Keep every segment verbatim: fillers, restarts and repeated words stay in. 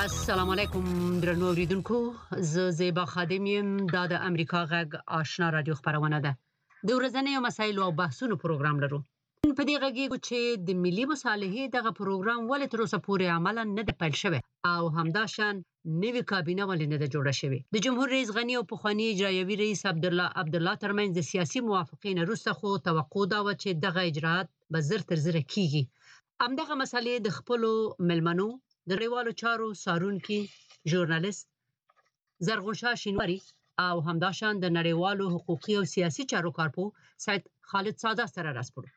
السلام علیکم درنو اوریدونکو زه زیبا خادم یم دا د امریکا غږ آشنا رادیو خبرونه ده د ورځنیو مسایلو او بحثونو پروګرام لرو په دې غږیږو چې د ملي مصالحې دغه پروګرام ولې تر اوسه پورې عملاً نه دی پیل شوی او همداشان نوی کابینه ولې نه ده جوړه شوې د جمهور رئیس غنی او پخوانی اجرایوي رئیس عبدالله عبدالله ترمنځ د سیاسي موافقې نه وروسته خو توقع دا و چې دغه اجراءات به زر تر زره کیږي همدغه مسالې د خپلو ملمنو د نړیوالو چارو څارونکي ژورنالیست زرغون شاه شینواری او همداشان د نړیوالو حقوقي او سیاسي چارو کارپو سید خالد ساده سره راسپړو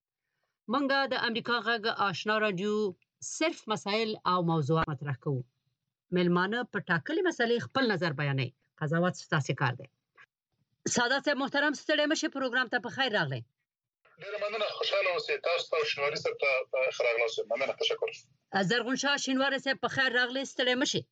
منګه د امریکا غږ آشنا رادیو صرف مسائل او موضوعات مطرح کوو ملمانه په ټاکلي مسلې خپل نظر بیانوي قضاوت ستاسو کار دی ساده صاحب محترم ستړي مشه پروګرام ته په خیر راغلی ډیر مننه خوشاله اوسئ تاسو ته شنواری صاحب ته خراغله اوسئ مننه تشکر زرغون شاه شینواری صاحب په خیر راغلی ستړي مشه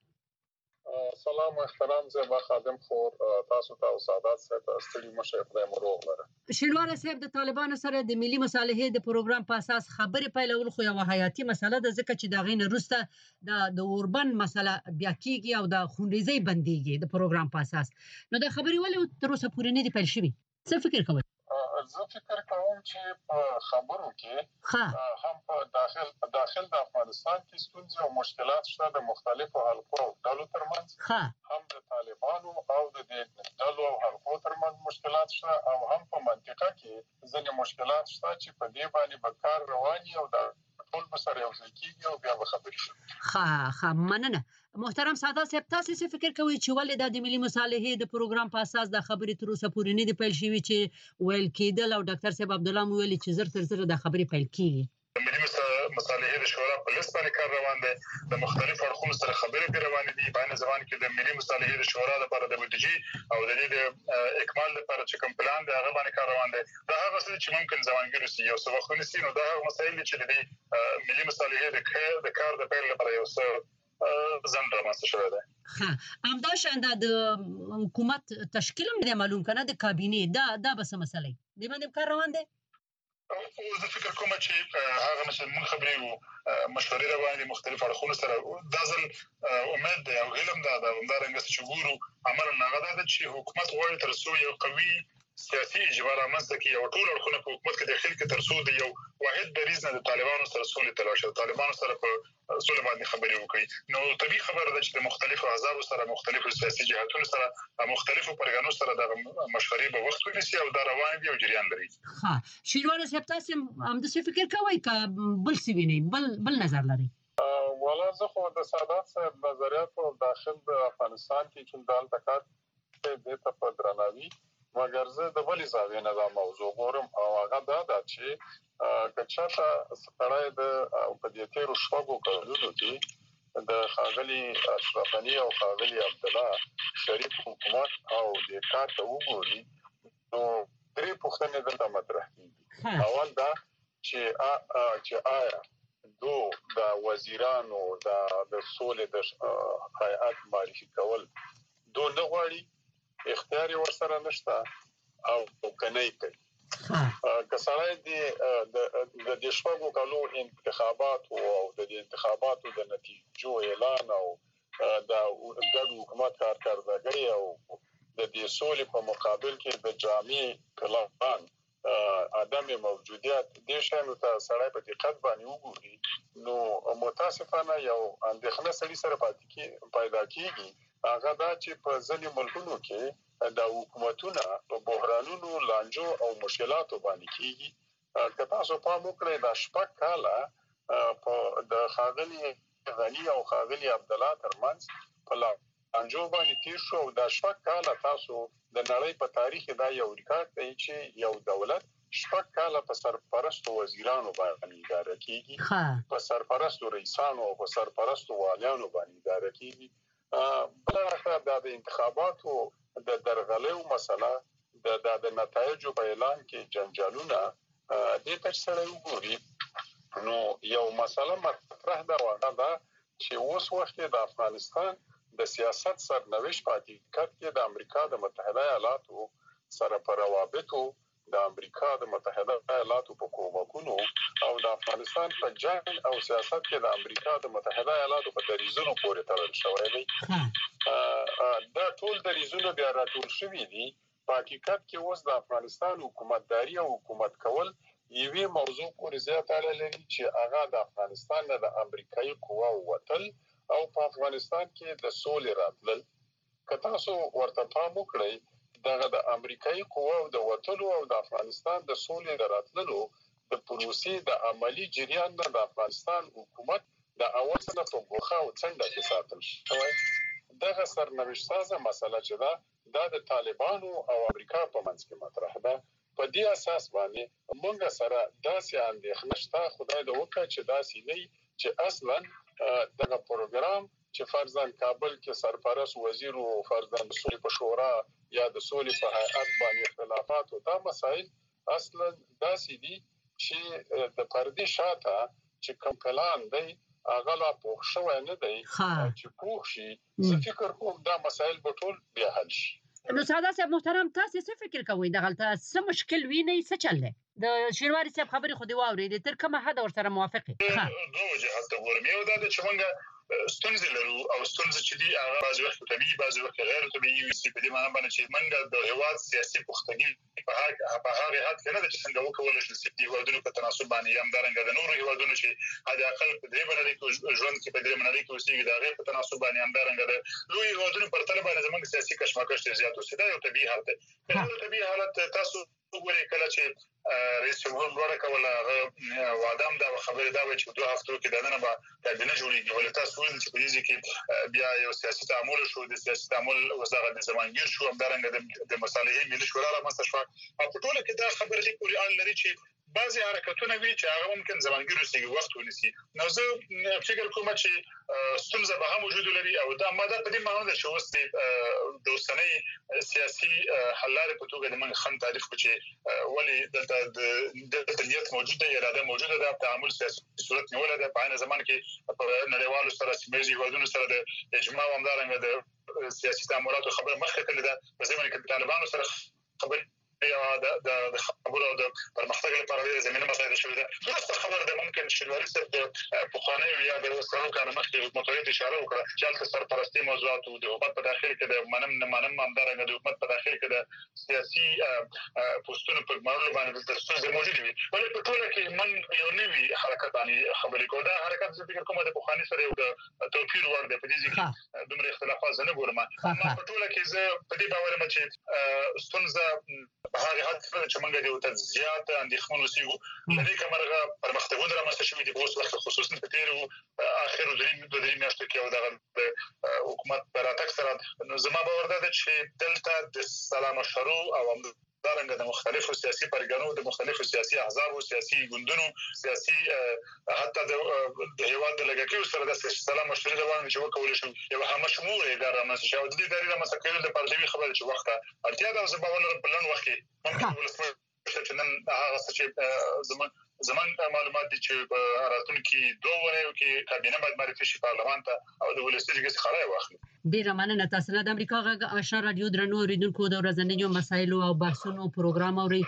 سلام و احترام زما خادم خور تاسو ته او سادات صاحب ستړي مشه خدای مو روغ لره شینواری صاحب د طالبانو سره د ملي مصالحې د پروګرام په اساس خبرې پیلول خو یو حیاتي مسله ده ځکه چې دا غینه روسته د د اوربن مسله بیا کیږي او د خونریزي بنديږي د پروګرام په اساس نو د خبرې ولې تر اوسه پورې نه دی پیل شوی څه فکر کوئ زه فکر کوم چې په خبرو کې هم په داخل داخل د افغانستان کې ستونزې او مشکلات شته د مختلفو حلقو او ډلو ترمنځ هم د طالبانو او د دې ډلو او حلقو ترمنځ مشکلات شته او هم په منطقه کې ځینې مشکلات شته چې په دې باندې به کار رواني او د ټول مسره یو ځای کېږي او بیا به خبرې شي ها ها مننه محترم ساده صاحب تاسو څه فکر کوئ چې ولې د ملي مصالحې د پروګرام په اساس د خبرې تر اوسه پورې نه دی پیل شوی چې ویل کېدل او ډاکټر صاحب عبد الله مو ویلي چې زر تر زر د خبرې پیل کیږي ملي مصالحې د شورا په لیست باندې کار روان دی د مختلفو اړخونو سره خبرې پرې روانې دي په عین ځوان کې د ملي مصالحې د شورا لپاره د بودیجې او د دې د اکمال لپاره چې کوم پلان دی هغه باندې کار روان دی دا هغه څه چې ممکن ځوانګړي سي یو څه وخت ونیسي نو دا هغه مسایل چې د ملي مصالحې د کار د کار د پیل لپاره یو څه ځان رامنځته شوی دی ها همداشان د حکومت تشکیل هم معلوم کنه د کابینه دا دا بس مسله دی باندې کار روان دی او زه فکر کوم چې هغه مثلا موږ خبرې وو مشورې روانې مختلف اړخونو سره دا ځل امید دی او علم دا د همدارنګه چې ګورو عمل نه غدا چې حکومت غواړي تر څو یو قوي سیاسي اجبار رامنځته کړي او ټول اړخونه په حکومت کې داخل کې تر څو د یو واحد دریځ نه د طالبانو سره سولې تلاش د طالبانو سره په سولې باندې خبرې وکړي نو طبيعي خبره ده چې د مختلفو احزاب سره مختلفو سیاسي جهاتونو سره مختلفو پرګانو سره د مشورې په وخت ونیسي او دا روان دي او جریان لري ها شینواری صاحب تاسو هم د څه فکر کوئ ک بل سی ویني بل بل نظر لري ولا زه خو د سادات صاحب نظریات او داخل د افغانستان کې چې دال تکات د ته په درناوي مګر زه د بلې زاویې نه دا موضوع ګورم او هغه دا ده چې کچاته سړی د په دې تیرو شپږو کلونو کې د خاغلی اشرف غنی او خاغلی عبد الله شریف حکومت او د کار ته وګوري نو درې پوښتنې دلته مطرح دي اول دا چې چې آیا دو د وزیرانو د سولې د هیئات معرفي کول دو نه غواړي اختیار ورسره نشته او کنه کوي کسړای دي د د شپږو کالو انتخابات او د انتخاباتو د نتیجو اعلان او د د حکومت کارکړدګي او د دې سولې په مقابل کې د جامع پلان عدم موجودیت د شانو ته سړی په دقت باندې وګوري نو متاسفانه یو اندېښنه سړي سره پاتې کی پیدا کیږي هغه دا چې په ځینې ملکونو کې د حکومتونو په بحرانونو لانجو او مشکلاتو باندې کیږي که تاسو په موکړه د شپږ کاله په د خاغلی غنی او خاغلی عبد الله ترمنځ په لانجو باندې تیر شو او د شپږ کاله تاسو د نړۍ په تاریخ دا یو ریکارډ دی چې یو دولت شپږ کاله په سرپرستو وزیرانو باندې اداره کیږي په سرپرستو رئیسانو او په سرپرستو والیانو باندې اداره کیږي بل اخر د انتخاباتو د درغلیو مسله د د نتایجو په اعلان کې جنجالونه د تر سره وګوري نو یو مسله مطرح ده واغه ده چې اوس وخت د افغانستان د سیاست سرنوشت په حقیقت کې د امریکا د متحده ایالاتو سره پر روابطو د امریکا د متحده ایالاتو په کومکونو او د افغانستان په جنگ او سیاست کې د امریکا د متحده ایالاتو په دریزونو پورې تړل شوی دی. دا ټول دریزونه بیا راټول شوي دي. په حقیقت کې اوس د افغانستان حکومتداري او حکومت کول یوې موضوع پورې زیات اړه لري چې هغه د افغانستان نه د امریکایي قواو وتل او په افغانستان کې د سولې راتلل. که تاسو ورته پام وکړئ دغه د امریکایي قواو د وتلو او د افغانستان د سولې د راتللو د پروسې د عملی جریان نه د افغانستان حکومت د اول څخه په ګوښه او څنډه کې ساتل شوی. دغه سرنوشت سازه مسله چې ده دا د طالبانو او امریکا په منځ کې مطرح ده. په دې اساس باندې موږ سره داسې اندېښنه شته، خدای دې وکړي چې داسې نه وي چې اصلا دغه پروګرام چې فرضاً کابل کې سرپرست وزیر او فرضاً سولې په شورا یا د سولې په هیئت باندې اختلافات او دا مسائل اصلا داسې دي چې د پردې شاته چې کوم پلان دی هغه لا پوښ شوی نه دی چې پوښ شي. زه فکر کوم دا مسائل به ټول بیا حل شي. نو ساده صاحب محترم، تاسو څه فکر کوئ دغلته څه مشکل وینئ، څه چل دی؟ د شینواري صاحب خبرې خو دې واورېدې، تر کومه حده ورسره موافق یې؟ دوه وجهات ته ګورم. یو دا ده چې موږ ستونزې لرو او ستونزې چې دي هغه بعضې وخت طبیعي بعضې وخت غیر طبیعي وي، چې په دې معنی باندې چې موږ د هېواد سیاسي پختګي په هغه حد کې نه ده چې څنګه وکولی شو چې د هېوادونو په تناسب باندې یا همدارنګه د نورو هېوادونو چې حد اقل په درېیمه نړۍ کې ژوند کوي، په درېیمه نړۍ کې اوسېږي، د هغې په تناسب باندې همدارنګه د لویو هېوادونو پرتله باندې زموږ سیاسي کشمکش ډېر زیات اوسي. دا یو طبیعي حالت دی. په طبیعي حالت تاسو وګورئ کله چې رئیس جمهور لوړه کوله هغه وعده هم دا خبرې دا وه چې دوه هفتو کې دننه به کابینه جوړېږي، ولې تاسو ویل چې په دې کې بیا یو سیاسي تعامل شو، د سیاسي تعامل اوس دغه د زمانګیر شو، همدارنګه د مصالحې ملي شورا رامنځته شوه او په ټوله کې دا خبره دې پورې اړه لري چې بعضې حرکتونه وي چې هغه ممکن زمانګیر اوسېږي، وخت ونیسي. نو زه فکر کوم چې ستونزه به هم وجود لري او دا ما دا په دې معنی ده چې اوس د اوسنۍ سیاسي حل لارې په توګه د موږ ښه تعریف کړو چې ولې دلته دلته نیت موجود دی، اراده موجوده ده، تعامل سیاسي صورت نیولی ده. په عین زمان کې په نړیوالو سره سیمه ییزو هېوادونو سره د اجماع او همدارنګه د سیاسي تعاملاتو خبره مخکې تللې ده. په ځای باندې کې د طالبانو سره خبرې یا د خبرو او د پرمختګ لپاره ډېره زمینه مساعده شوې ده. درسته خبره ده، ممکن شینواري صاحب د پخوانیو یا د څلورو کالو مخکې حکومتوریت اشاره وکړه چې هلته سرپرستي موضوعات و د حکومت په داخل کې د منم نه منم همدارنګه د حکومت په داخل کې د سیاسي پوسټونو په ګمارلو باندې دلته ستونزې موجودې وي. ولې په ټوله کې من یو نوي حرکت باندې خبرې کوو. دا حرکت زه فکر کوم د پخواني سره یو د توپیر وړ دی. په دې کې دومره اختلافات زه نه ګورم. ما په ټوله کې زه په دې باور یم چې ستونزه په هغه حد کې چې موږ د یو ته زیات اندېښمن اوسېږو. له دې کبله پرمختګونه رامنځته شوي دي په اوس وخت کې، خصوصا په تېرو اخرو درې دوه درې میاشتو کې او دغه د حکومت په راتګ سره. نو زما باور دا ده چې دلته د سلا مشورو او همدارنګه د مختلفو سیاسي پرګنو، د مختلفو سیاسي احزابو، سیاسي ګوندونو، سیاسي حتی د هېواد د لږکیو سره د سلا مشورې روانې چې وکولی شو یو همشموله اداره رامنځته شي او د دې ادارې رامنځته کېدل دپاره د یوې خبرې چې وخت ته اړتیا ده او زه باور لرم په لنډ وخت کې ممکن ولسمشر چې نن هغه څه چې زموږ زموږ معلومات دي چې په راتلونکي دوه اونیو کې کابینه باید معرفي شي پارلمان ته او د ولسي جرګې څخه رایه واخلي. ډیره مننه. تاسو نه د امریکا غږ آشنا رادیو درنو اوریدونکو د ورځنیو مسایلو او بحثونو پروګرام اوري.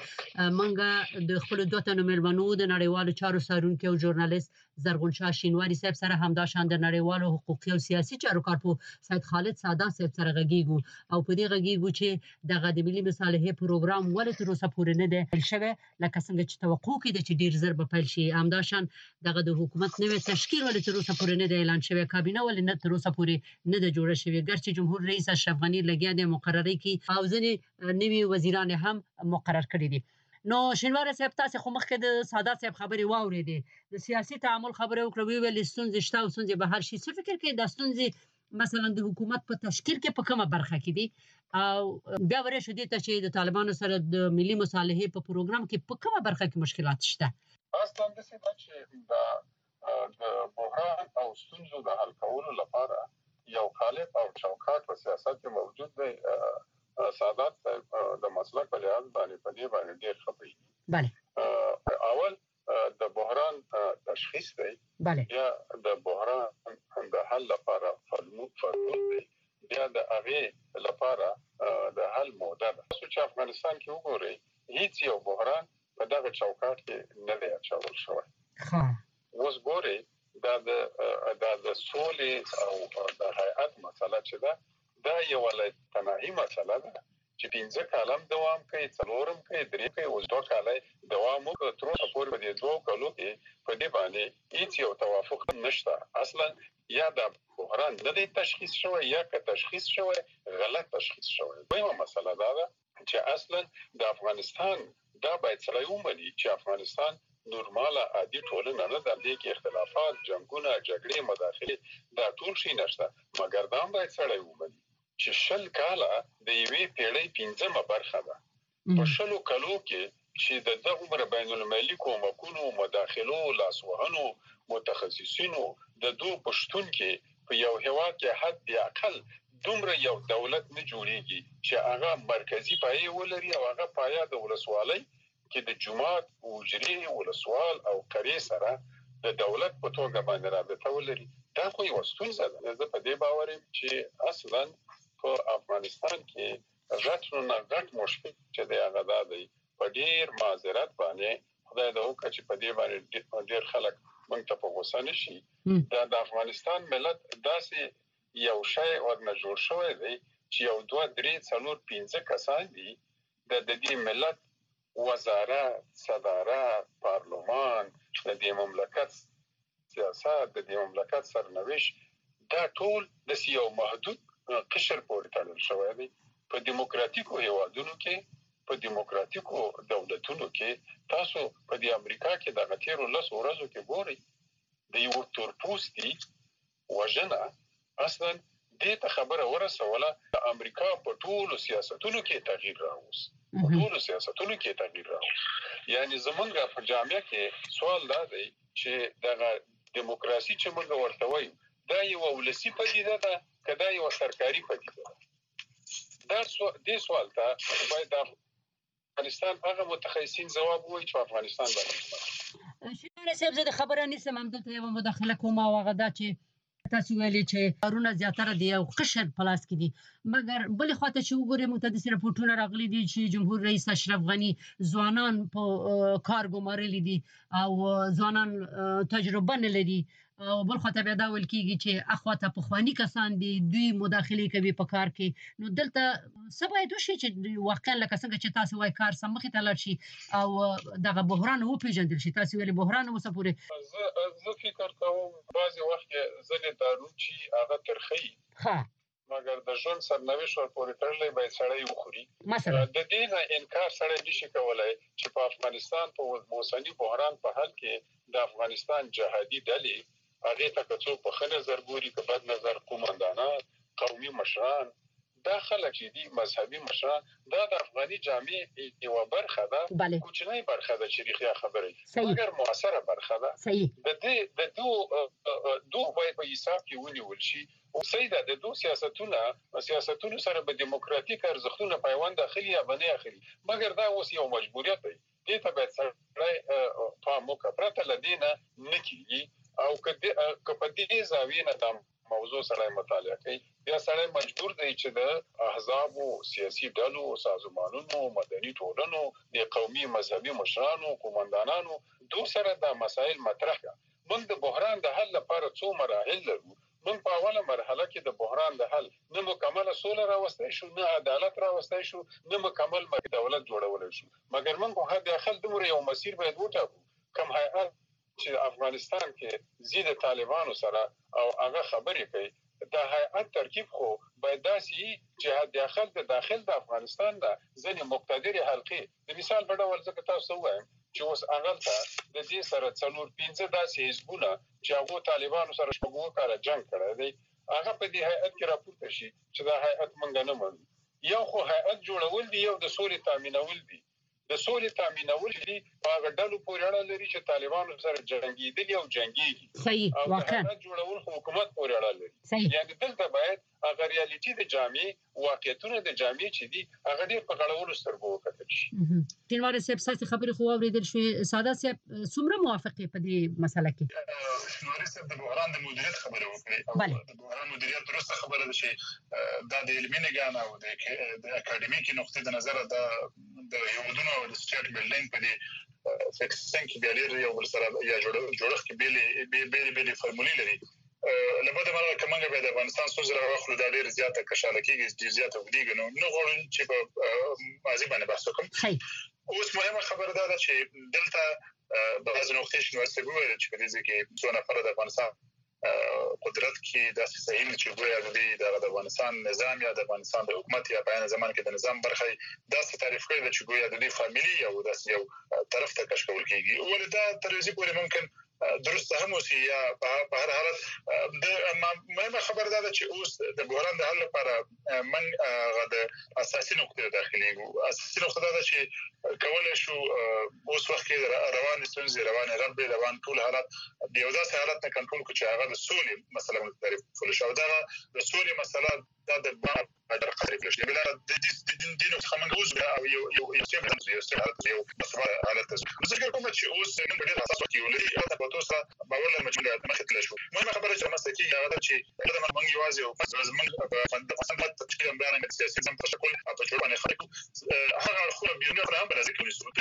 منګه د خپل دوه تنو مېلمنو د نړیوالو چارو څارونکي او ژورنالیست زرغون شاه شینواري صاحب سره همدا شان د نړیوالو حقوقي او سیاسي چارو کارپو سید خالد ساده صاحب سره غږیږو او په دې غږیږو چې دغه د ملي مصالحې پروګرام ولې تر اوسه پورې نه دی پیل شوی لکه څنګه چې توقع کېده چې ډیر زر به پیل شي. همدا شان دغه د حکومت نوې تشکیل ولې تر اوسه پورې نه دی اعلان شوی، کابینه ولې نه تر اوسه پورې نه ده جوړه شوې، ګرچې جمهور رئیس اشرف غني لګیا دی مقرري کې او ځینې نوي وزیران هم مقرر کړي دي. نو شینواري صاحب تاسو خو مخکې د ساده صاحب خبرې واورېدې، د سیاسي تعامل خبره وکړه، ویل ستونزې شته او ستونزې به حل شي. څه فکر کوئ دا ستونزې مثلا د حکومت په تشکیل کې په کومه برخه کې دي او بیا ورشو دي ته چې د طالبانو سره د ملي مصالحې په پروګرام کې په کومه برخه کې مشکلات شته؟ اصلا د څه د چې د بحران او ستونزو د حل کولو لپاره یو قالب او چوکاټ په سیاست کې موجود دی. سادات د مسلک په لحاظ باندې په دې باندې ډېر ښه پوهېږي. بله اول د بحران تشخیص دی، بله یا د بحران د حل لپاره فرمول دی، بیا د هغې لپاره د حل موده ده. تاسو چې افغانستان کې وګورئ هیڅ یو بحران په دغه چوکاټ کې نه دی اچول شوی. ها اوس ګوري دا د د سولې او د هیئت مسله چې ده دا یو ولایت تناهي مسله ده چې پنځه کالم دوام کوي، څلورم کوي، درې کوي، اوس دوه کاله دوام وکړ. تر اوسه پورې په دې دوه کالو کې په دې باندې هیڅ یو توافق نشته. اصلا یا د بحران نه دی تشخیص شوی یا که تشخیص شوی غلط تشخیص شوی. دویمه مسله دا ده چې اصلا د افغانستان دا باید سره ومني چې افغانستان نورماله عادي ټولنه نه ده، دې کې اختلافات، جنگونه، جګړې، مداخلې دا ټول شي نشته، مګر دا باید سره ومني چې شل کاله د یوې پیړۍ پنځمه برخه ده. په شلو کالو کې چې د دغه عمر بین المللي کومکونو، مداخلو، لاسوهنو، متخصصینو د دوه پښتون کې په یو هیواد کې حد اقل دومره یو دولت نه جوړیږي چې هغه مرکزی پایې ولري او هغه پایا د ولسوالۍ کې د جماعت او حجرې ولسوال او قريه سره د دولت په توګه باندې رابطه ولري. دا خو یو ستونزه ده. زه په دې باور یم چې اصلا په افغانستان کې غټ نه غټ مشکل چې دی هغه دا دی په ډیر معذرت باندې خدای دې وکړي چې په دې باندې ډیر خلک موږ ته په غوسه نشي. دا د افغانستان ملت داسې یو شی ورنه جوړ شوی دی چې یو دوه درې څلور پنځه کسان دي د دې ملت وزارت، صدارت، پارلمان، د دې مملکت سیاست، د دې مملکت سرنوشت دا ټول د یو محدود قشر پورې تړل شوی دی. په دیموکراتیکو هیوادونو کې، په دیموکراتیکو دولتونو کې، تاسو په دې امریکا کې د غتیرو لس ورځو کې ګورئ د یو تورپوستي وژنه اصلا دې ته خبره ورسوله د امریکا په ټولو سیاستونو کې تغییر راوست. په ټولو سیاستونو کې تغییر راوست. یعنی زمونږ په جامعه کې سوال دا دی چې د دیموکراسي چې موږ ورته وایو دا یو ولسی پدیده ده که دا یو سرکاري پدیده ده؟ دا دې سوال ته باید د افغانستان هغه متخصصین جواب وایي چې افغانستان باندې شینواری صاحب زه د خبره نیسم، همدلته یوه مداخله کوم او هغه دا چې تاسو ویلي چې کارونه زیاتره د یو قشر په لاس کې دي، مګر بلې خواته چې وګورئ موږ ته داسې راپورټونه راغلي دي چې جمهور رئیس اشرف غني ځوانان په کار ګمارلي دي او ځوانان تجربه نه لري، او بل خواته بیا دا ویل کېږي چې اخواته پخواني کسان دي دوی مداخلې کوي په کار کې. نو دلته څه باید وشي چې واقعا لکه څنګه چې تاسو وایي کار سم مخې ته لاړ شي او دغه بحران وپېژندل شي؟ تاسو ویلي بحران اوسه پورې زه زه فکر کوم بعضې وخت کې ځینې دارو چې هغه ترخه وي ښه مګر د ژوند سرنوشت ورپورې تړلی باید سړی وخوري. مثلا د دې نه انکار سړی نشي کولی چې په افغانستان په اوسني بحران په حل کې د افغانستان جهادي ډلې هغې ته که څوک په ښه نظر ګوري که بد نظر، قومندانان، قومي مشران، دا خلک چې دي مذهبي مشران، دا د افغاني جامعې یوه برخه ده، کوچنۍ برخه ده چې رښتیا خبرې مګر مؤثره برخه ده. د دې د دوه دوه باید په حساب کې ونیول شي. اوسئ دا د دوه سیاستونه سیاستونو سره به دیموکراتیک ارزښتونه پیوند اخلي یا به نه اخلي، مګر دا اوس یو مجبوریت دی. دې ته باید سړی پام وکړه، پرته له دې نه نه کېږي. او که په دې زاویې نه دا موضوع سړی مطالعه کوي بیا سړی مجبور دی چې د احزابو، سیاسي ډلو، سازمانونو، مدني ټولنو، د قومي مذهبي مشرانو، قومندانانو دو سره دا مسایل مطرح کړه. موږ د بحران د حل لپاره څو مراحل لرو. موږ په اوله مرحله کې د بحران د حل نه مکمله سوله راوستی شو، نه عدالت راوستی شو، نه مکمل دولت جوړولی شو، مګر موږ په حد اقل دومره یو مسیر باید وټاکو. کوم هیئت چې افغانستان کې زی د طالبانو سره او هغه خبرې کوي، دا هیئت ترکیب خو باید داسې وي چې حد اقل د داخل د افغانستان د ځینې مقتدرې حلقې د مثال په ډول ځکه تاسو ووایم چې اوس هغلته د دې سره څلور پنځه داسې حزبونه چې هغو طالبانو سره شپږ اووه کاله جنګ کړی دی، هغه په دې هیئت کې راپورته شي چې دا هیئت موږ نه منو. یو خو هیئت جوړول دي، یو د سولې تامینول دي. د سولې تامینول دي په هغه ډلو پورې اړه لري چې طالبانو سره جنګېدلي او جنګېږي. صحیح، واقعا او د هیئت جوړول خو حکومت پورې اړه لري. یعنې دلته باید هغه ریالټي د جامعې، واقعیتونه د جامعې چې دي هغه ډېر په غړولو سترګو وکتل شي. شینواری صاحب ستاسې خبرې خو واورېدل شوې. ساده صاحب څومره موافق یې په دې مسله کې؟ شینواری صاحب د بحران د مدیریت خبرې وکړې او د بحران مدیریت درسته خبره ده چې دا د علمي نګاه او د اکاډمیکي نقطې د نظره دا د هیوادونو او د سټیټ بلډینګ په دې فکسنګ کې بیا لري یو بل سره یا جوړښت کې بیلې بیلې بیلې فارمولې لري لبدا مرغه کومه به د افغانستان سوزره واخلو د ډېر زیاته کشاله کېږي ډېر زیاته ودیږي نو نو غواړم چې په مازی باندې بحث وکړم اوس مهمه خبره ده چې دلته بعض نقطې شنو وایي چې په دې کې څو نفر د افغانستان قدرت کې د صحیح چې ګویا د افغانستان نظام یا د افغانستان د حکومت یا په اړه زمان کې د نظام برخه داسې تعریف کړي چې ګویا د دې فاميلي او داسې یو طرف ته کش کول کېږي ولدا تر دې پورې ممکن درست هم اوسي یا په هر حالت د مهمه خبره ده چې اوس د بحران د حل لپاره من غو اساسي نقطه داخلي وو اساسي نقطه ده چې کولای شو اوس وخت کې روان ستونزې روان رب روان ټول حالت د یو ځای حالت نه کنټرول کوي چې هغه د سولې مسله مختلف فل شو دا د سولې مسله د بار په قریب لشي بل د دې دینو خمنګوز او یو یو یو څه بدل یو څه حالت یو مسله حالت زه کوم چې اوس نن ډېر اساس کیولې او په توسه باور لرم چې مخه تل شو مهمه خبره چې مسکی هغه ده چې د موږ یوازې او زمونږ په فند تشکیل امبارنګ سیاسي زم تشکل په جوړونه خلکو هغه خو بیرونه هم په ذکر نیسو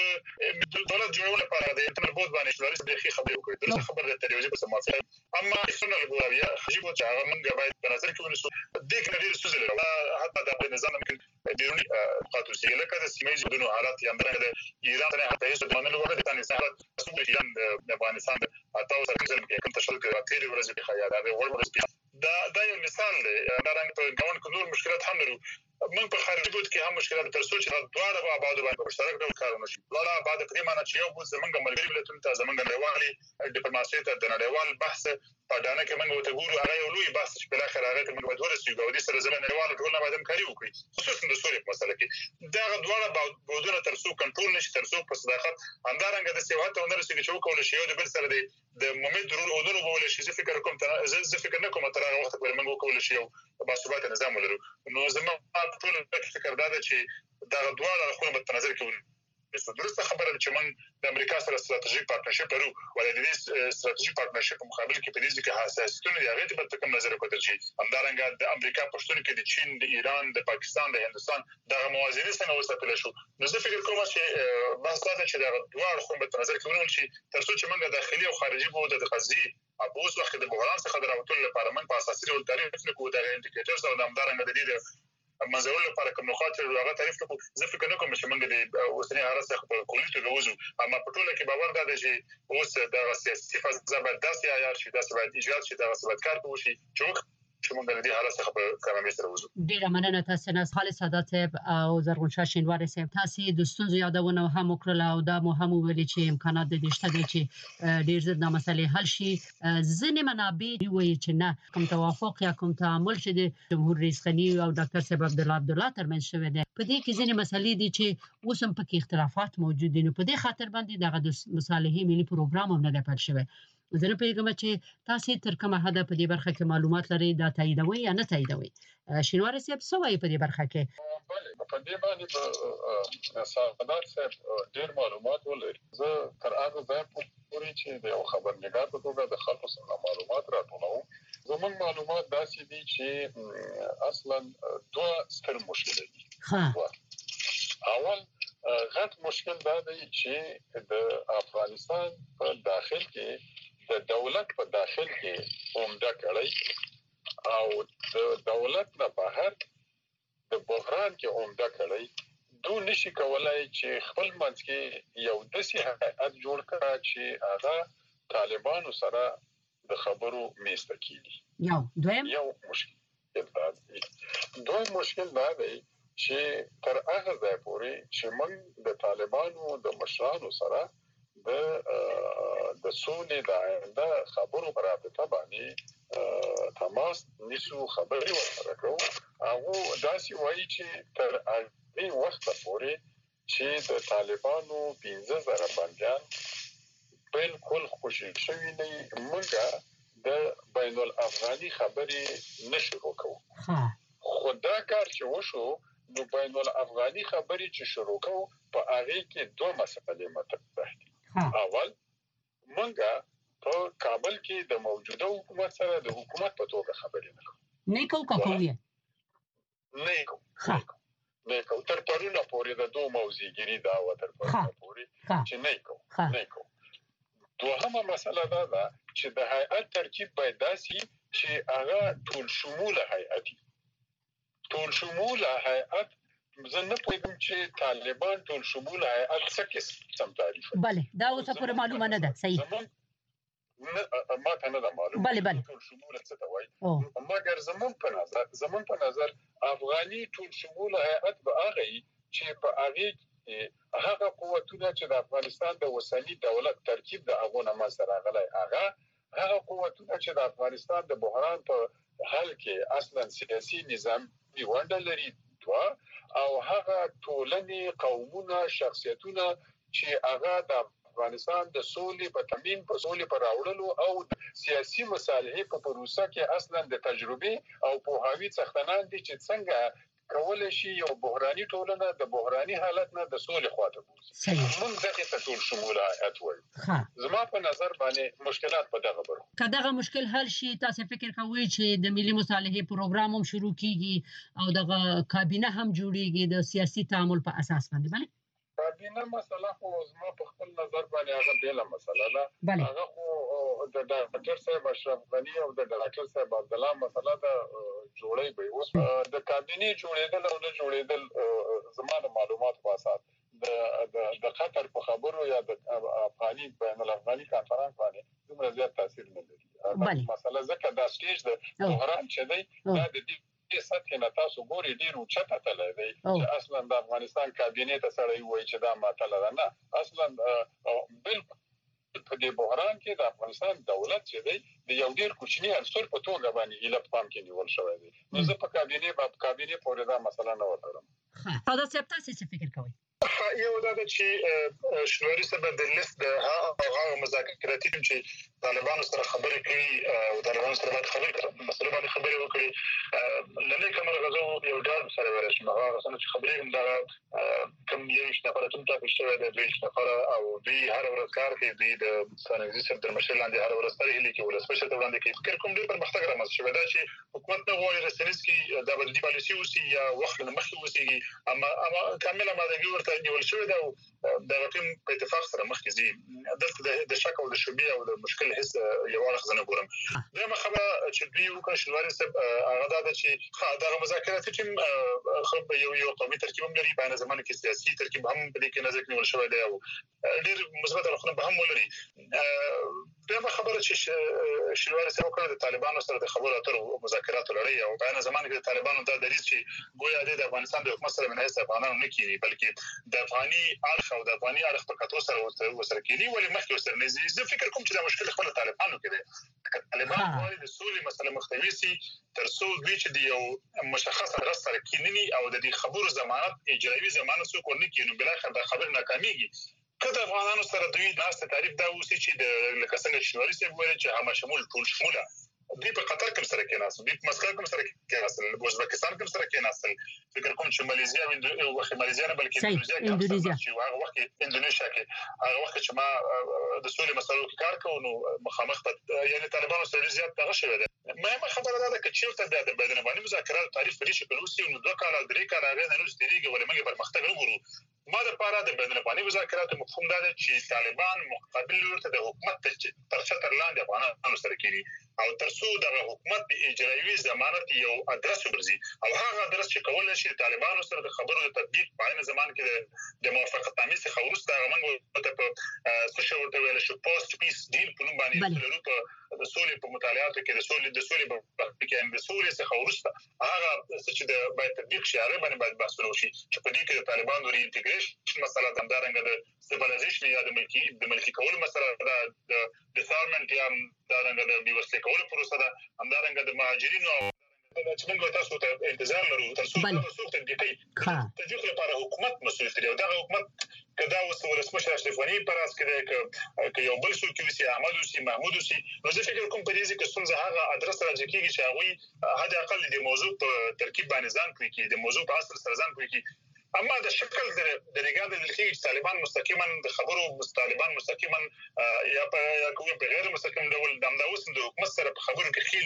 د دولت جوړول لپاره د انټرنیټ بود باندې شلاري د خبرې وکړي د خبره د تلویزیون په موافقه اما څنګه لګویا خجیب چې هغه موږ باید په نظر کې ونیسو د کې ډېر څه لري حتی د نظام ممکن بیرونی قاتل سي لکه د سیمې زودونو حالات یا امبارنګ د ایران نه حتی هیڅ د منلو وړ د تاني حالات څو ایران د افغانستان تاسو سره چې کوم تشکیل کوي تیرې ورځې په خیال دا وړ ورځې دا دا یو مثال دی دا رنګ په ګاون کې نور مشکلات هم لرو موږ په خارجي بود کې هم مشکلات تر څو چې دواړه په آباد باندې مشترک ډول کارونه شي دواړه آباد پرې معنی چې یو بود زمونږ ملګری ملتونو ته زمونږ نړیوالي ډیپلوماسي ته د نړیوال بحث په دانه کې موږ ته ګورو هغه یو لوی بحث چې په اخر هغه ته موږ باید ورسېږو او د سره زمونږ نړیوال ټول نه باید همکاري وکړي خصوصا د سوري په مسله کې دا دواړه بودونه تر څو کنټرول نشي تر څو په صداقت همدارنګه د سیاحت او نرسېږي چې وکول شي یو د بل سره د مومد ضرور اودونو بول شي زه فکر کوم ته زه فکر نه کوم تر هغه وخت پورې موږ وکول شي یو باثبات نظام ولرو نو زموږ ټول فکر دا ده چې دا دواړه خپل په نظر کې ونیسو درسته خبره چې موږ د امریکا سره ستراتیژیک پارتنرشپ لرو ولې د دې ستراتیژیک پارتنرشپ مقابل کې په دې کې حساسیتونه دی هغه ته کوم نظر وکړل شي همدارنګه د امریکا پښتون کې د چین د ایران د پاکستان د هندستان د موازنې څنګه وساتل شو نو زه فکر کوم چې بحث دا چې دا دواړه خپل په نظر کې ونیول شي تر څو چې موږ داخلي او خارجي بود د قضیه په اوس وخت د بحران څخه دراوتل لپاره موږ په اساسي ډول تعریف نکوو د انډیکیټرز او د همدارنګه د دې منځول لپاره کوم نقاط هغه تعریف نکوو زه فکر نه کوم چې موږ د اوسنی حالت څخه په کلیت غوځو اما په ټوله کې باور ده چې اوس د سیاسي فضا باید داسې عیار شي داسې باید ایجاد شي داسې باید کار وشي چې چې موږ د دې حالت څخه په کارامې سره وځو ډیره مننه تاسو نه خالص سادات او زرغونشاه شینواری صاحب تاسو د ستونزو یادونه هم وکړه او دا مهم ویل چې امکانات د دې شته دي چې ډیر زر د مسلې حل شي ځینې منابع وایي چې نه کوم توافق یا کوم تعامل چې د جمهور رئیس غنی او ډاکټر صاحب عبد الله عبدالله ترمنځ شوی دی په دې کې ځینې مسلې دي چې اوس هم پکې اختلافات موجود دي نو په دې خاطر باندې دغه د مصالحې ملي پروګرام هم نه دی پیل شوی زه نه پیغام چې تاسو تر کومه حد په دې برخه کې معلومات لرئ دا تاییدوي یا نه تاییدوي شینواری صاحب څه وایي په دې برخه کې بله په دې باندې سادات صاحب ډېر معلومات ولري زه تر هغه ځای پورې چې د یو خبرنګار په توګه د خلکو څخه معلومات راټولوم زموږ معلومات داسې دي چې اصلا دوه ستر مشکل دي اول غټ مشکل دا دی چې د افغانستان په داخل کې د دولت په داخل کې عمده کړی او د دولت نه بهر د بحران کې عمده کړی دوی نشي کولای چې خپل منځ کې یو داسې هیئت جوړ کړي چې هغه طالبانو سره د خبرو میسته کیږي یو دویم یو مشکل دا دی دویم مشکل دا دی چې تر هغه ځای پورې چې موږ د طالبانو د مشرانو سره د د سولې د آینده خبرو پر رابطه باندې تماس نیسو خبرې ورسره کوو هغه داسې وایي چې تر هغه وخت پورې چې د طالبانو پنځه زره بندیان بالکل خوشي شوي نه موږ د بین الافغاني خبرې نشو وکړو خو دا کار چې وشو نو بین الافغاني خبرې چې شروع کوو په هغه کې دوه مسئلې مطرح دي اول مونږه په کابل کې د موجوده حکومت سره د حکومت په توګه خبرې نه کوو نه کوو کوو نه کوو نه کو تر پرونه پورې د دوه موزیګری دا و تر پرونه پورې چې نه کو نه کو دوهمه مسله دا ده چې د هیئت ترکیب باید داسي چې هغه ټول شموله هیئت ټول شموله هیئت زه نه پوهیږم چې طالبان ټول شموله هیئت څه قسم تعریف بله دا اوسه پورې معلومه نه ده صحیح ما ته نه ده معلومه بله بله ټول شموله څه ته وایي مګر زمون په نظر زمون په نظر افغاني ټول شموله هیئت به هغه چې په هغه هغه قوتونه چې د افغانستان د وسنی دولت ترکیب د هغه نه سره غلای هغه هغه قوتونه چې د افغانستان د بحران په حل کې اصلا سیاسي نظام دی ونډه لري او هغه ټولنې قومونه شخصیتونه چې هغه د افغانستان د سولې په تامین په سولې پر راوړلو او سیاسي مصالحې په پروسه کې اصلا د تجربه او پوهاوی څښتنان دي چې څنګه کولای شي یو بحراني ټولنه د بحراني حالت نه د سولې خواته بوځي موږ دغه ته ټول شموله هیئت وایو زما په نظر باندې مشکلات په دغه برخه که دغه مشکل حل شي تاسو فکر کوئ چې د ملي مصالحې پروګرام هم شروع کیږي او دغه کابینه هم جوړیږي د سیاسي تعامل په اساس باندې بله کابینه مسله خو زما په خپل نظر باندې هغه بیله مسله ده هغه خو د ډاکټر صاحب اشرف غنی او د ډاکټر صاحب عبد الله مسله ده جوړې به اوس د کابینه جوړېدل او نه جوړېدل زموږ معلومات په اساس د د قطر په خبرو یا د افغاني بین الافغاني کانفرنس باندې دومره زیات تاثیر نه لري مسله ځکه دا سټیج د بحران چې دی دا د دې سطح نه تاسو ګوري ډیر اوچته تللی دی چې اصلا د افغانستان کابینه ته سړی وایي چې دا ماته نه اصلا بالکل په دې بحران کې د افغانستان دولت چې دی د یو ډیر کوچنی عنصر په توګه باندې اله پام کې نیول شوی دی نو زه په کابینه په کابینه پورې دا مسله نه وترم دا څه تاسو څه فکر کوئ یو دا چې شنواری سبب د لیست د هغه مذاکراتي چې طالبانو سره خبرې کوي او طالبانو سره خبرې کوي مسله باندې خبرې وکړي لنه کوم غزو یو ډول سره ورشي هغه څنګه چې خبرې دا کوم یو نفر ته تاسو شوی د دوی نفر او دوی هر ورځ کار کوي دوی د سانګزي سره د مشر لاندې هر ورځ سره هلي کې ولس مشر ته وړاندې کوي فکر کوم ډېر پرمختګ رامنځته شوی دا چې حکومت نه غواړي رسنیسکي د بدلی پالیسي اوسي یا وخت نه مخکې اوسي اما اما کامله ماده ورته نیول شوی دا د رقم په اتفاق سره مخکې زی دلته د شک او د شبيه او د مشکل هیڅ یو اړخ نه ګورم دا خبره چې دوی وکړ شنواری سب هغه دا چې دا مذاکرات چې خو یو یو قومي ترکیب هم لري په زمانه کې سیاسي ترکیب هم په دې کې نظر کې ول شوی دی او ډېر مثبت اړخونه به هم ولري دا خبره چې شنواری سب وکړ د طالبانو سره د خبرو اترو مذاکرات لري او په زمانه کې د طالبانو د دریځ چې ګویا د افغانستان د حکومت سره نه هیڅ افغانانو نه کیږي بلکې د افغاني اړخ او د افغاني اړخ په کتو سره وسره کیږي ولې مخکې وسره نه زه فکر کوم چې دا مشکل خپل طالبانو کې دی طالبان غواړي د سولې مسله مختوي سي تر څو دوی چې د یو مشخص اړخ سره کینني او د دې خبرو ضمانت اجرایي ضمانت څوک نه کینو بل اخر د خبر ناکاميږي کله افغانانو سره دوی ناست تعریف دا اوسې چې د لکه څنګه شنواری سي وایي چې هم شمول ټول شموله دوی په قطر کې سره کې ناس دوی په مسکو کې سره کې ناس په ازبکستان کې سره کې ناس فکر کوم چې ماليزیا او ماليزیا نه بلکې اندونیزیا چې هغه وخت اندونیشیا کې هغه وخت چې ما د سولې مسلو کې کار کوم نو مخامخ یعنی طالبانو سره زیات دغه شوی دی مهمه خبره ده چې چیرته د بدن باندې مذاکرات تعریف لري چې کلوسی نو دوه کال درې کال هغه نه نوستریږي ولې موږ پرمختګ وګورو ما د پاره د بدن باندې مذاکرات مفهوم دا دی چې طالبان مقابل ورته د حکومت تر چتر لاندې افغانانو سره کېږي او ترڅو د حکومت د اجرایي ضمانت یو ادرس ورزي او هغه ادرس چې کولای شي طالبانو سره د خبرو د تطبیق په عین زمان کې د موافقت تامیز خورست دا موږ ته په څه ورته ویل شو پوسټ پیس ډیل په نوم باندې په د سولې په مطالعاتو کې د سولې د سولې په کې د سولې څخه ورسته هغه چې د باید تطبیق شي هغه باندې باید بحث وشي چې په دې کې د طالبانو ری انټیګریشن مسله د همدارنګه د سیویلایزیشن یا د ملکی د ملکی کولو مسله د ډیسارمنت یا همدارنګه د بیوسته کولو پروسه ده همدارنګه د مهاجرینو چې موږ تاسو ته انتظار لرو تر څو تاسو ته دقیق تدقیق لپاره حکومت مسؤل دی او دا حکومت کدا اوس ولسمشر اشرف غنی پر اس کې کې یو بل څوک وسی احمد وسی محمود وسی نو زه فکر کوم په دې کې څنګه هغه ادرس راځي کېږي چې هغه حد اقل د موضوع په ترکیب باندې ځان کوي کې د موضوع په اصل سره ځان کوي کې اما د شکل د لګاده د لکه طالبان مستقیما د خبرو طالبان مستقیما یا په یا کوم په غیر مستقیم ډول د امداوس د حکومت سره په خبرو کې خېلي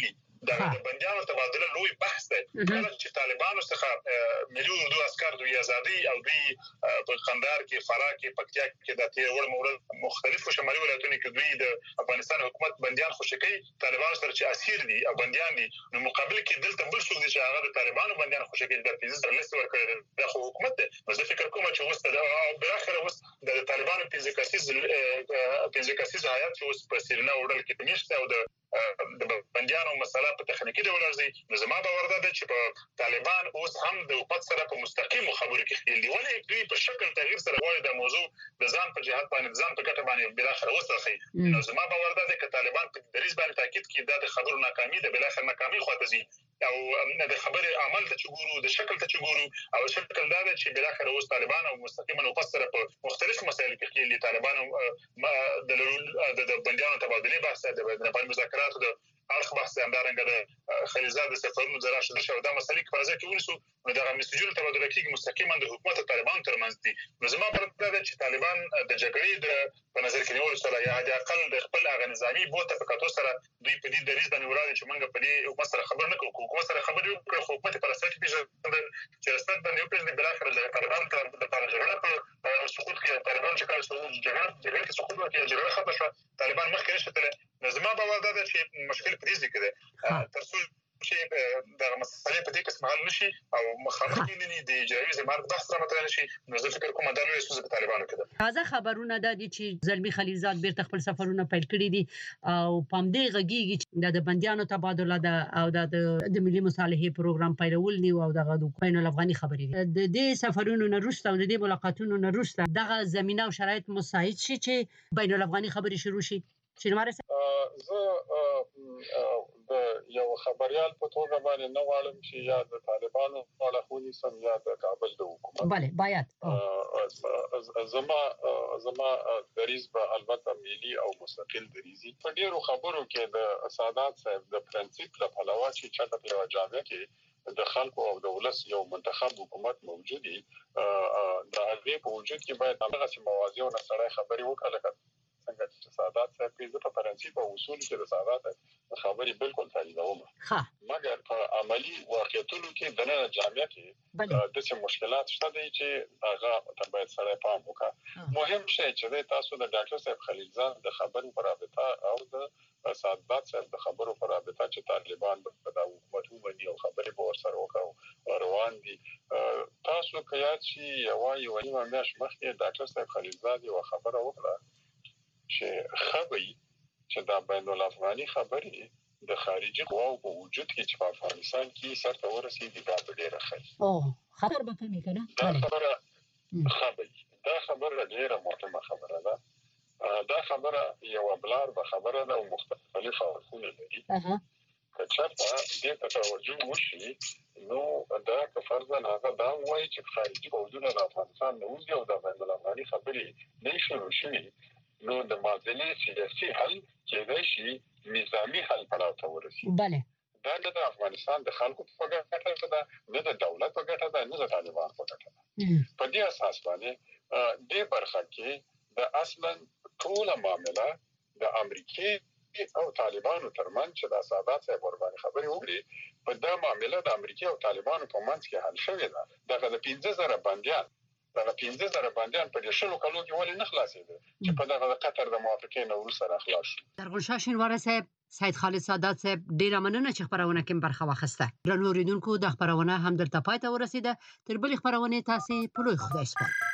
د بنديانو تبادله لوی بحث دی کله چې طالبانو څخه ملي اردو عسكر دوی ازادي او دوی په قندهار کې فراه کې پکتیا کې د تیر ور مورد مختلفو شمالي ولایتونو کې دوی د افغانستان حکومت بنديان خوشکي طالبانو سره چې اسیر دي او بنديان دي نو مقابل کې دلته بل څه چې هغه د طالبانو بنديان خوشکي د فیزیکل لیست ورکړي د حکومت نو زه فکر کوم چې وسته د بلاخره وس د طالبانو فیزیکاسیز فیزیکاسیز حیات چې وس په سیرنا وړل کې نشته او د د بنديانو مسله په تخنیکی ډول راځي نو زما باور ده چې په طالبان اوس هم د حکومت سره په مستقیم خبرو کې خېل دي ولې دوی په شکل تغییر سره غواړي د موضوع د ځان په جهات باندې ځان په ګټه باندې بلاخره وسخي نو زما باور ده چې طالبان په دریز باندې تاکید کوي د خبرو ناکامي ده بلاخره ناکامي خواته ځي او د خبرې عمل ته چګورو د شکل ته چګورو او شکل دا ده چې بلاخره اوس طالبان او مستقیما نو سره په مختلفو مسایلو کې خېل دي طالبان د د بنديانو تبادله بحث د بین مذاکرات د اړخ بحث همدارنګه د خلیزات د سفرونو د راشه د شو د مسلې په فرض کې ونسو نو د مسجونو تبادله کې مستقیما د حکومت طالبان ترمنځ دي نو زما پر دا چې طالبان د جګړې د په نظر کې نیول سره یا د اقل د خپل اغه نظامی بوته په کاتو سره دوی په دې دریز باندې وراله چې موږ په دې حکومت سره خبر نه کوو حکومت سره خبر یو کړ حکومت پر اساس کې چې رسمت باندې یو پیژنې بلاخره د طالبان تر د جګړه په سقوط کې طالبان چې کار سقوط جګړه جګړه کې سقوط وکړي جګړه ختمه شوه طالبان مخکې نشته نو زما باور دا چې مشکل په دې کې ده ترڅو چې د مسلې په دې کې سمحال نشي او مخالف کینې د جایز مرګ بحث را مطرح نشي نو زه فکر کوم دا لوی څه په طالبانو کې ده تازه خبرونه د دې چې زلمی خلیزات بیرته خپل سفرونه پیل کړي دي او پام دې غږیږي چې د بنديانو تبادله ده او د ملي مصالحې پروګرام پیلول نیو او دغه د بین الافغاني خبرې دي د دې سفرونو نه وروسته او د دې ملاقاتونو نه وروسته دغه زمينه او شرایط مساعد شي چې بین الافغاني خبرې شروع شي شنواره زه د یو خبريال په توګه باندې نه وایم چې یا د طالبانو په لخونی سم یا د کابل د حکومت bale باید زما زما دریز به البته ملي او مستقل دریزي په ډیرو خبرو کې د سادات صاحب د پرنسپل په علاوه چې چاته په جامعه کې د خلکو او د ولس یو منتخب حکومت موجودي د هغې په وجود کې باید هغه چې موازی او نسړی خبري وکړي څنګه چې سادات صاحب په دې په پرنسپل او اصول کې د سادات خبري بالکل تعلیموم ها مګر په عملی واقعیتونو کې د نه جامعه کې د څه مشکلات شته دي چې هغه ته باید سره پام وکړي مهم شی چې تاسو د ډاکټر صاحب خلیلزاد د خبرو پر رابطه او د سادات صاحب د خبرو پر رابطه چې طالبان په د حکومت باندې او خبرې په ور سره وکړو روان دي تاسو کيات چې یوای یو نیمه میاش مخکې ډاکټر صاحب خلیلزاد یو خبره وکړه چې خبري چې دا بین الافغاني خبري د خارجي قواو په وجود کې چې په افغانستان کې سرته ورسېږي دا ډېره ښه او خبر به کومې کنه دا خبره خبري دا خبره ډېره مهمه خبره ده دا خبره یو بلار به خبره ده او مختلفه اړخونه لري اها کچته دې ته توجه وشي نو دا که فرضاً هغه دا وایي چې خارجي قواونه د افغانستان نه وځي او د بین الافغاني خبري نه شروع شي نو د معادلې سیاسي حل کېدای شي نظامی حل پړاو ته ورسي bale دا د افغانستان د خلکو په ګټه ده نه د دولت په ګټه ده نه د طالبان په ګټه ده په دې اساس باندې د برخه کې د اصلا ټول معاملې د امریکای او طالبانو ترمنځ چې د سادات صاحب ورباندې خبرې وکړي په دا معاملې د امریکای او طالبانو په منځ کې حل شوې ده دغه د پنځه زره بنديان دا پنځه زره بنديان په دې شلو کلو کې ولې نه خلاصېدل چې په دغه قطر د موافقې نه وروسته خلاص شو درغشا شینواره صاحب سید خالد سادات صاحب ډیره مننه چې خبرونه کې برخه واخیسته درنو اوریدونکو د خبرونه هم دلته پاتې ورسیده تر بل خبرونه تاسو په لوی خدای سپارم